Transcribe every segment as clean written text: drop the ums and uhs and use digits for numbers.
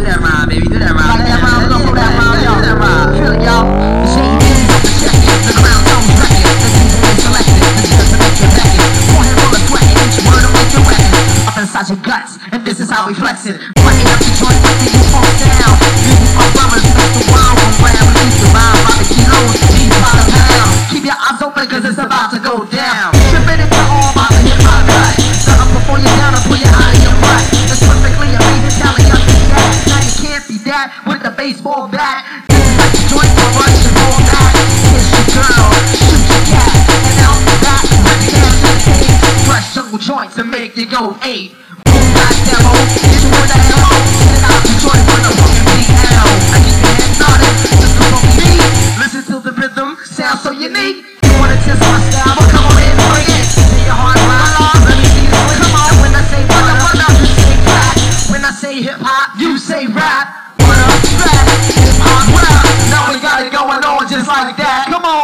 that rhyme, baby. Do that rhyme. Like that rhyme, we gon' do that rhyme, y'all. Do that rhyme. Feel it, y'all. JB's on the check it. The crown zone's record. The DJ is selected. The just to make you back it. Forehead full of sweat. Each word will make you weapon. Up inside your guts. And this is how we flex it. Button up the joint with the U-Funk sound. Music for brothers make the world go round. We keep the rhyme by the kilos. Beats by the pound. Keep your eyes open cause it's about to go down. Tripping into all by the hip-hop cut. Gonna before you down and pull you out of your rut. It's perfectly amazing talent, y'all see that. Now you can't be that with the baseball bat. This is like the joint for rush and roll back. Kiss your girl, shoot your cat. And out the back, bring it down to the stage. Fresh jungle joints and make you go 8. Boom back demo, hit you with that ammo. Get out the joint with a fucking BL. I keep your head nodded, just a funky beat. Listen to the rhythm, sound so unique. You wanna test my style, well come on in, bring it. See your heart ride, let me see you swing. Come on, when I say what you say clap. When I say hip hop, you say rap. What up, rap, hip hop, rap. Now we got it going on just like that. Come on.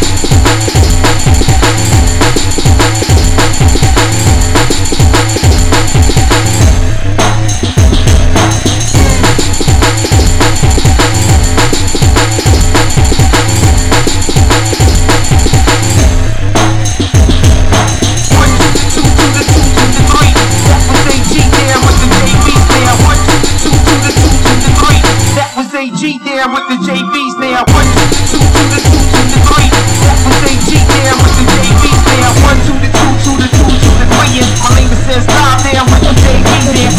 G there with the JBs now. 1, 2, to the 2, to the 3. That was AG there with the JBs now. 1, 2, the 2, to the 2, to the 3. And my name says live there with the JBs there.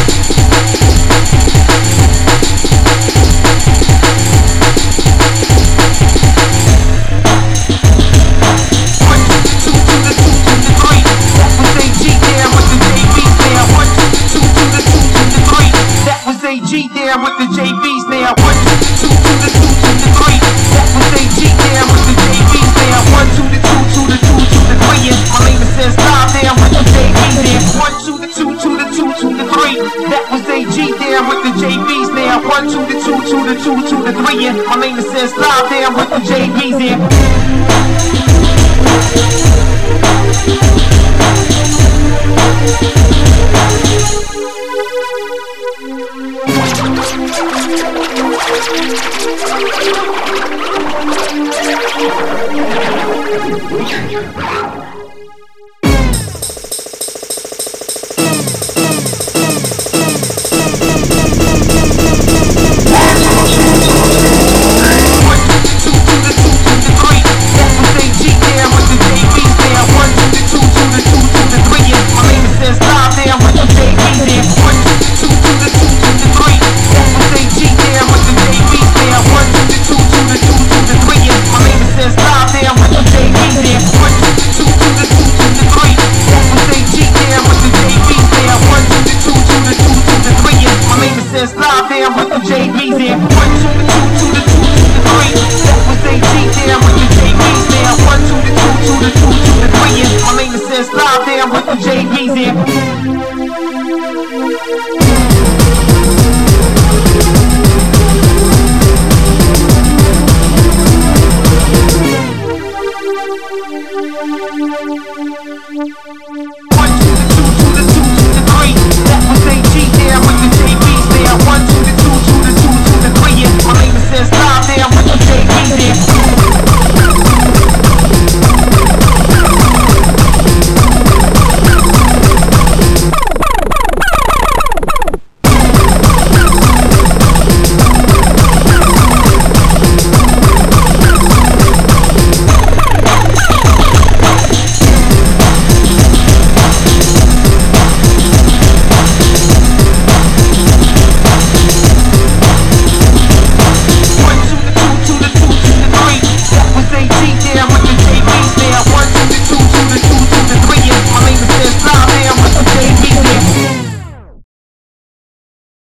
1, 2, to the 2, to the 3. That was AG there with the JBs now. 1, 2, to the 2, to the 3. That was AG there with the JBs now. 1, 2, to the 2, to the 3. That was AG there with the JBs there. 1, 2, the 2, to the 2, to the 3. And my name says live there with the JBs there. 1, 2, the 2, to the 2, to the 3. That was AG there with the JBs there. 1, 2, the 2, to the 2, to the 3. And my name says live there with the JBs there. We